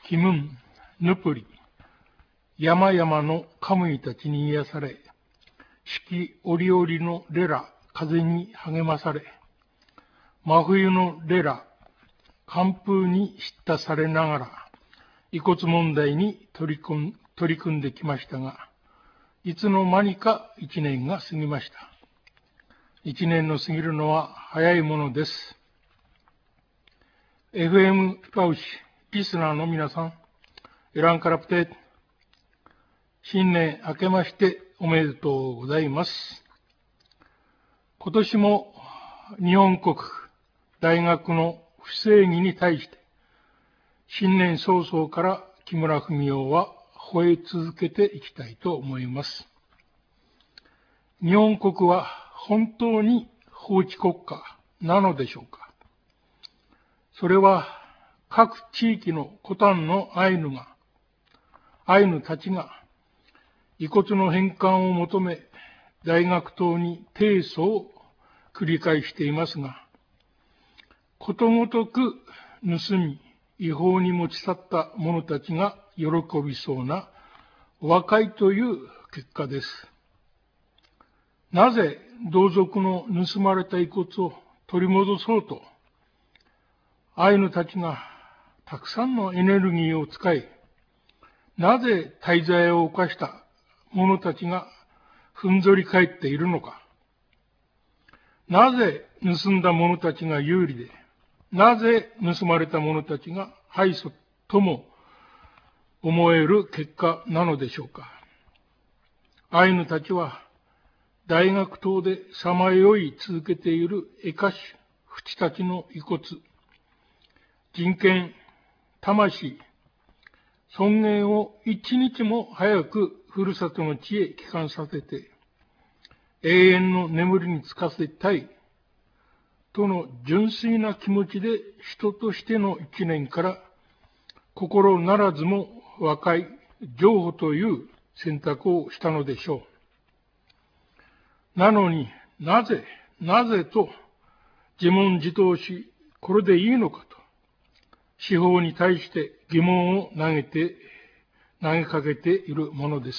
キムン、ヌプリ、山々のカムイたちに癒され、四季折々のレラ、風に励まされ、真冬のレラ、寒風に叱咤されながら、遺骨問題に取り組んできましたが、いつの間にか一年が過ぎました。一年の過ぎるのは早いものです。FM ピパウシ、リスナーの皆さん、エランカラプテ、新年明けましておめでとうございます。今年も日本国大学の不正義に対して、新年早々から木村文雄は吠え続けていきたいと思います。日本国は本当に法治国家なのでしょうか。それは各地域の古丹のアイヌたちが遺骨の返還を求め大学等に提訴を繰り返していますが、ことごとく盗み、違法に持ち去った者たちが喜びそうな和解という結果です。なぜ同族の盗まれた遺骨を取り戻そうと、アイヌたちがたくさんのエネルギーを使い、なぜ大罪を犯した者たちがふんぞり返っているのか、なぜ盗んだ者たちが有利で、なぜ盗まれた者たちが敗訴とも思える結果なのでしょうか。アイヌたちは大学等でさまよい続けているエカシフチたちの遺骨、人権、魂、尊厳を一日も早くふるさとの地へ帰還させて、永遠の眠りにつかせたいとの純粋な気持ちで人としての一年から心ならずも和解、譲歩という選択をしたのでしょう。なのになぜと自問自答し、これでいいのかと司法に対して疑問を投げかけているものです。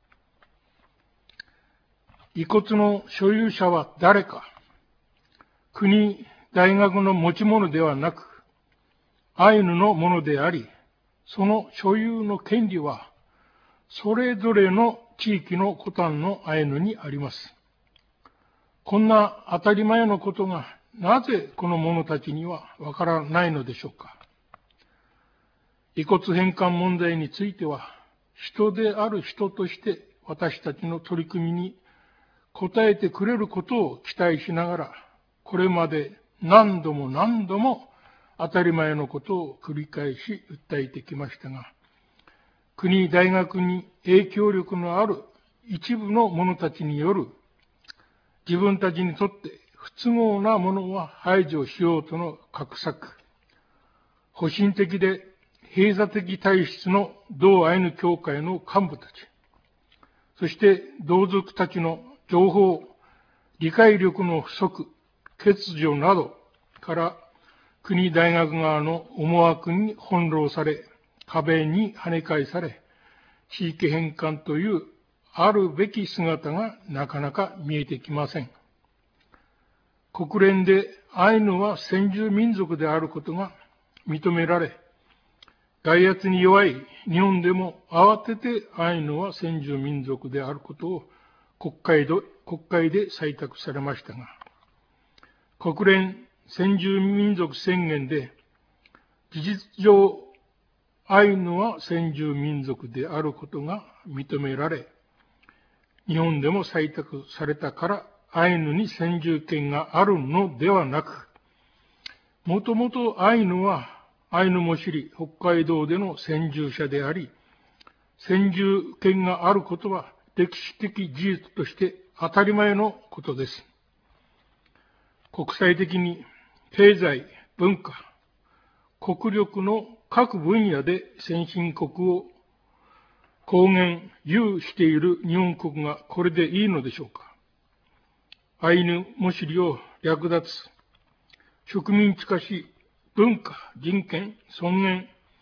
遺骨の所有者は誰か、国、大学の持ち物ではなく、アイヌのものであり、その所有の権利は、それぞれの地域の古丹のアイヌにあります。こんな当たり前のことが、なぜこの者たちにはわからないのでしょうか。遺骨返還問題については、人である人として私たちの取り組みに応えてくれることを期待しながら、これまで何度も当たり前のことを繰り返し訴えてきましたが、国、大学に影響力のある一部の者たちによる自分たちにとって不都合なものは排除しようとの画策、保身的で閉鎖的体質の同アイヌ協会の幹部たち、そして同族たちの情報、理解力の不足、欠如などから国大学側の思惑に翻弄され、壁に跳ね返され、地域返還というあるべき姿がなかなか見えてきません。国連でアイヌは先住民族であることが認められ、外圧に弱い日本でも慌ててアイヌは先住民族であることを国会で採択されましたが、国連先住民族宣言で事実上アイヌは先住民族であることが認められ、日本でも採択されたからアイヌに先住権があるのではなく、もともとアイヌはアイヌモシリ北海道での先住者であり、先住権があることは歴史的事実として当たり前のことです。国際的に経済、文化、国力の各分野で先進国を公言、有している日本国がこれでいいのでしょうか。アイヌモシリを略奪、植民地化し、文化、人権、尊厳、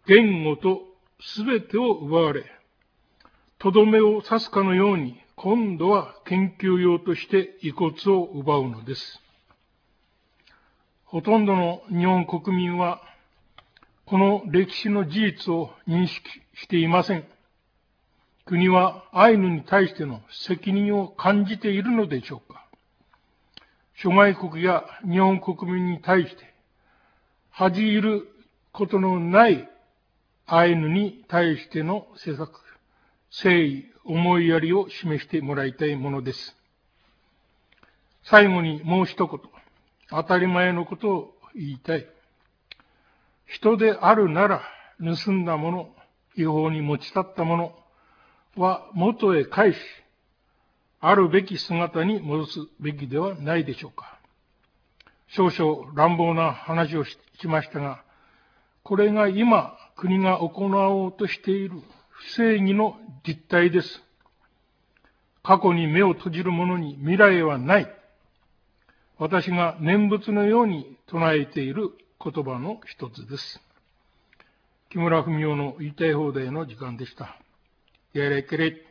言語とすべてを奪われ、とどめを刺すかのように、今度は研究用として遺骨を奪うのです。ほとんどの日本国民は、この歴史の事実を認識していません。国はアイヌに対しての責任を感じているのでしょうか。諸外国や日本国民に対して、恥じることのないアイヌに対しての施策、誠意、思いやりを示してもらいたいものです。最後にもう一言、当たり前のことを言いたい。人であるなら、盗んだもの、違法に持ち去ったものは元へ返し、あるべき姿に戻すべきではないでしょうか。少々乱暴な話をしましたが、これが今国が行おうとしている不正義の実態です。過去に目を閉じる者に未来はない。私が念仏のように唱えている言葉の一つです。木村文雄の言いたい放題の時間でした。やれけれ。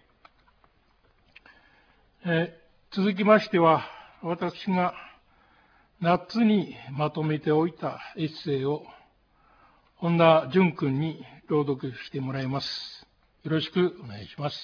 続きましては、私が夏にまとめておいたエッセイを本田淳君に朗読してもらいます。よろしくお願いします。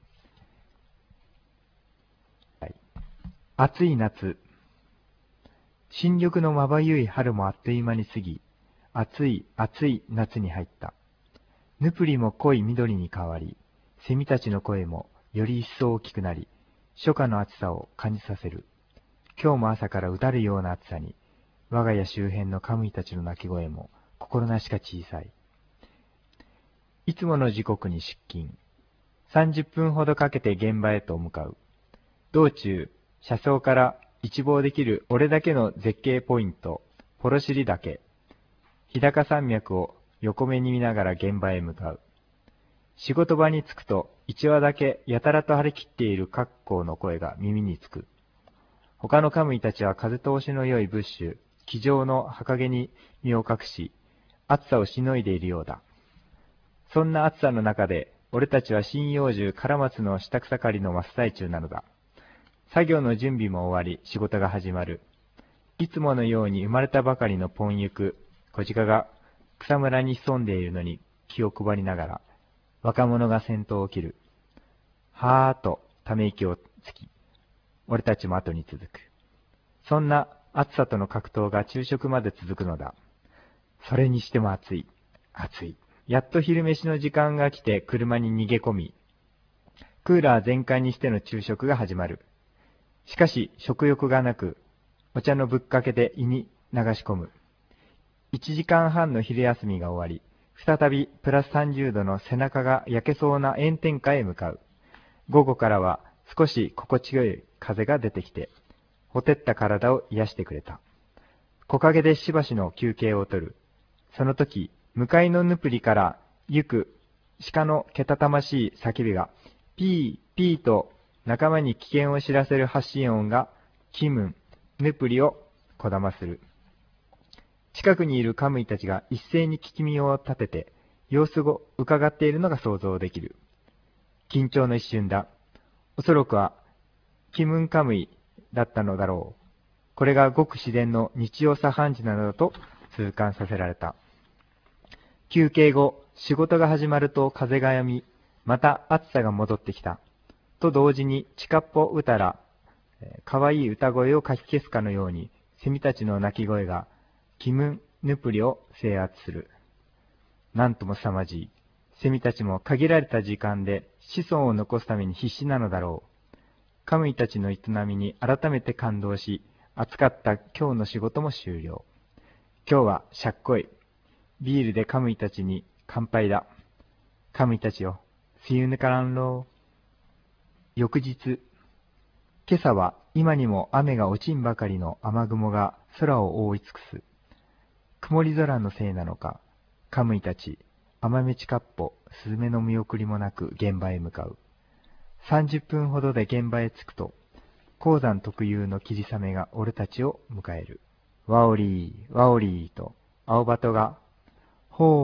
暑い夏。新緑のまばゆい春もあっという間に過ぎ、暑い暑い夏に入った。ヌプリも濃い緑に変わり、セミたちの声もより一層大きくなり、初夏の暑さを感じさせる。今日も朝からうだるような暑さに、我が家周辺のカムイたちの鳴き声も心なしか小さい。いつもの時刻に出勤。30分ほどかけて現場へと向かう。道中、車窓から一望できる俺だけの絶景ポイント、ポロシリ岳。日高山脈を横目に見ながら現場へ向かう。仕事場に着くと、一話だけやたらと張り切っている格好の声が耳につく。他のカムイたちは風通しの良いブッシュ、気丈の墓毛に身を隠し、暑さをしのいでいるようだ。そんな暑さの中で、俺たちは針葉樹唐松の下草刈りの真っ最中なのだ。作業の準備も終わり、仕事が始まる。いつものように生まれたばかりのポンユク、小鹿が草むらに潜んでいるのに気を配りながら、若者が先頭を切る。はーっとため息をつき、俺たちも後に続く。そんな暑さとの格闘が昼食まで続くのだ。それにしても暑い。暑い。やっと昼飯の時間が来て車に逃げ込み、クーラー全開にしての昼食が始まる。しかし食欲がなく、お茶のぶっかけで胃に流し込む。1時間半の昼休みが終わり、再びプラス30度の背中が焼けそうな炎天下へ向かう。午後からは少し心地よい風が出てきて、ほてった体を癒してくれた。木陰でしばしの休憩をとる。その時、向かいのヌプリから行く鹿のけたたましい叫びが、ピーピーと仲間に危険を知らせる発信音が、キムン、ヌプリをこだまする。近くにいるカムイたちが一斉に聞き耳を立てて、様子を伺っているのが想像できる。緊張の一瞬だ。おそらくは、キムンカムイだったのだろう。これがごく自然の日常茶飯事なのだと痛感させられた。休憩後、仕事が始まると風が止み、また暑さが戻ってきた。と同時に、チカッポウタラ、かわいい歌声をかき消すかのように、セミたちの鳴き声が、キムン・ヌプリを制圧する。なんとも凄まじい。セミたちも限られた時間で子孫を残すために必死なのだろう。カムイたちの営みに改めて感動し、暑かった今日の仕事も終了。今日はしゃっこい。ビールでカムイたちに乾杯だ。カムイたちよ、See you からんろう。翌日、今朝は今にも雨が落ちんばかりの雨雲が空を覆い尽くす。曇り空のせいなのか、カムイたち、アマメチカッポ、スズメの見送りもなく現場へ向かう。30分ほどで現場へ着くと、鉱山特有の霧雨が俺たちを迎える。ワオリー、ワオリーと、青バトが、ほう、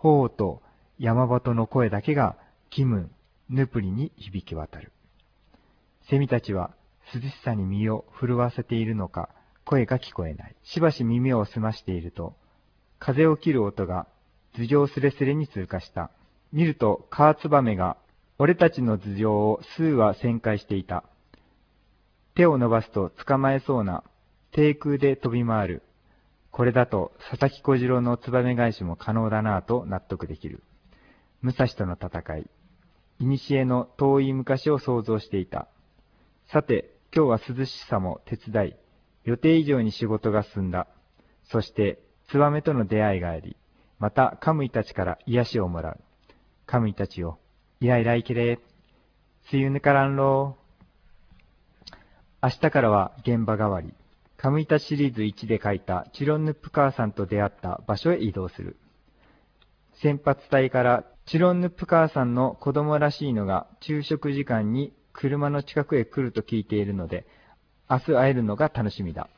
ホーと山鳩の声だけがキムン、ヌプリに響き渡る。セミたちは涼しさに身を震わせているのか、声が聞こえない。しばし耳を澄ましていると、風を切る音が頭上すれすれに通過した。見るとカワツバメが俺たちの頭上を数羽旋回していた。手を伸ばすと捕まえそうな低空で飛び回る。これだと佐々木小次郎のツバメ返しも可能だなぁと納得できる。武蔵との戦い。古の遠い昔を想像していた。さて、今日は涼しさも手伝い、予定以上に仕事が進んだ。そして、ツバメとの出会いがあり、またカムイたちから癒しをもらう。カムイたちよ、イライライケレー、スユヌカランロー。明日からは現場変わり。カムイたちシリーズ1で書いたチロンヌップ母さんと出会った場所へ移動する。先発隊からチロンヌップ母さんの子供らしいのが昼食時間に車の近くへ来ると聞いているので、明日会えるのが楽しみだ。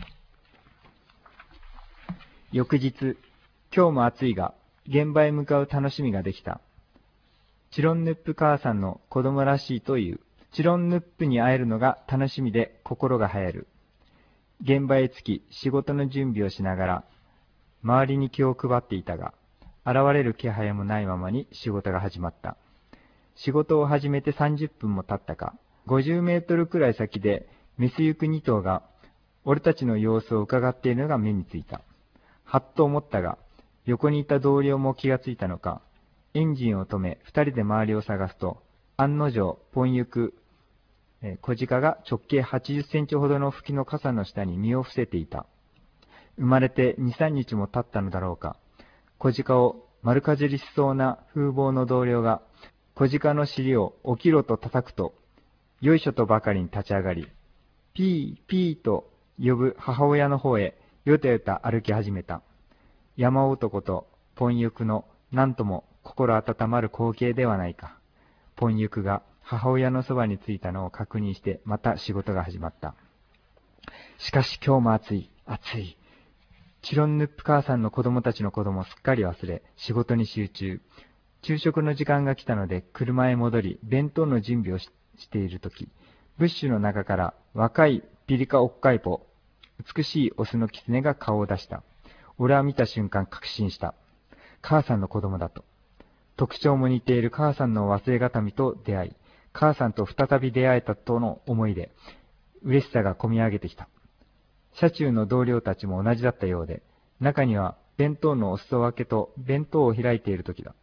翌日、今日も暑いが、現場へ向かう楽しみができた。チロンヌップ母さんの子供らしいという、チロンヌップに会えるのが楽しみで心が流行る。現場へ着き、仕事の準備をしながら、周りに気を配っていたが、現れる気配もないままに仕事が始まった。仕事を始めて30分も経ったか、50メートルくらい先で、メス行く2頭が、俺たちの様子を伺っているのが目についた。はっと思ったが、横にいた同僚も気がついたのか、エンジンを止め、2人で周りを探すと、案の定、ポン行く、小鹿が直径80センチほどの吹きの傘の下に身を伏せていた。生まれて2、3日も経ったのだろうか。小鹿を丸かじりしそうな風貌の同僚が、小鹿の尻を起きろと叩くと、よいしょとばかりに立ち上がり、ピー、ピーと呼ぶ母親の方へ、よたよた歩き始めた。山男とポンユクのなんとも心温まる光景ではないか。ポンユクが母親のそばに着いたのを確認してまた仕事が始まった。しかし今日も暑い、暑い。チロンヌップ母さんの子供たちのこともすっかり忘れ、仕事に集中。昼食の時間が来たので車へ戻り、弁当の準備をしているとき、ブッシュの中から若いピリカオッカイポ、美しいオスのキツネが顔を出した。俺は見た瞬間確信した。母さんの子供だと。特徴も似ている母さんの忘れがたみと出会い、母さんと再び出会えたとの思いで、嬉しさがこみ上げてきた。車中の同僚たちも同じだったようで、中には弁当のお裾分けと弁当を開いている時だ。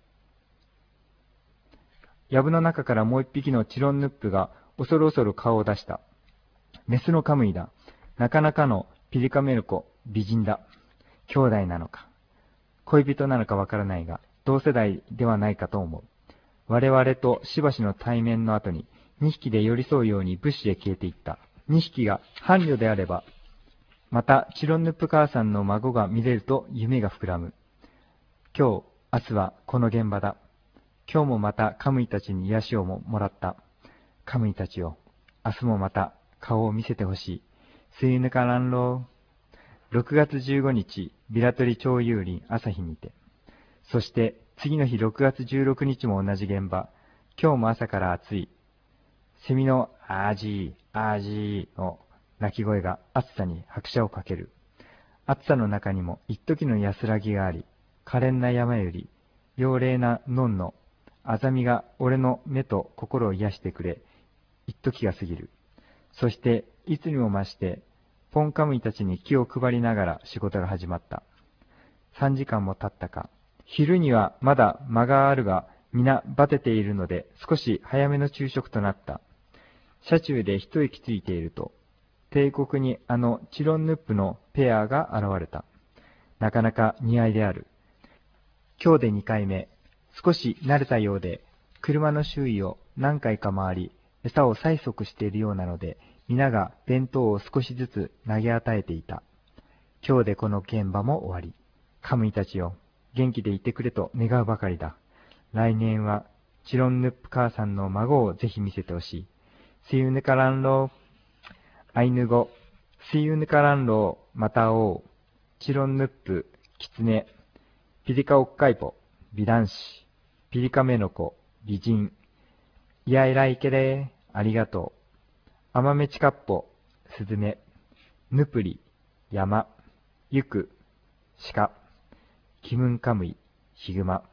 藪の中からもう一匹のチロンヌップが恐る恐る顔を出した。メスのカムイだ。なかなかのピリカメルコ、美人だ。兄弟なのか。恋人なのかわからないが、同世代ではないかと思う。我々としばしの対面の後に、2匹で寄り添うようにブッシュへ消えていった。2匹が伴侶であれば、またチロンヌップ母さんの孫が見れると夢が膨らむ。今日、明日はこの現場だ。今日もまたカムイたちに癒しをもらった。カムイたちよ、明日もまた顔を見せてほしい。スイヌカランロー。6月15日、ビラトリ超有林朝日にて。そして次の日6月16日も同じ現場。今日も朝から暑い。セミのアージー、アージーの鳴き声が暑さに拍車をかける。暑さの中にも一時の安らぎがあり、可憐な山より、妖霊なノンのあざみが俺の目と心を癒してくれ、一時が過ぎる。そしていつにも増して、ポンカムイたちに気を配りながら仕事が始まった。3時間も経ったか。昼にはまだ間があるが、皆バテているので少し早めの昼食となった。車中で一息ついていると、帝国にあのチロンヌップのペアが現れた。なかなか似合いである。今日で2回目。少し慣れたようで、車の周囲を何回か回り、餌を催促しているようなので、皆が弁当を少しずつ投げ与えていた。今日でこの現場も終わり。カムイたちよ、元気でいてくれと願うばかりだ。来年はチロンヌップ母さんの孫をぜひ見せてほしい。See you ヌカランロー。アイヌ語。See you ヌカランロー。また会おう。チロンヌップ、キツネ、ピリカオッカイポ。 美男子、ピリカメノコ、美人。いやいらいけれー、ありがとう。アマメチカッポ、スズメ。ヌプリ、山。ゆく、鹿。キムンカムイ、ヒグマ。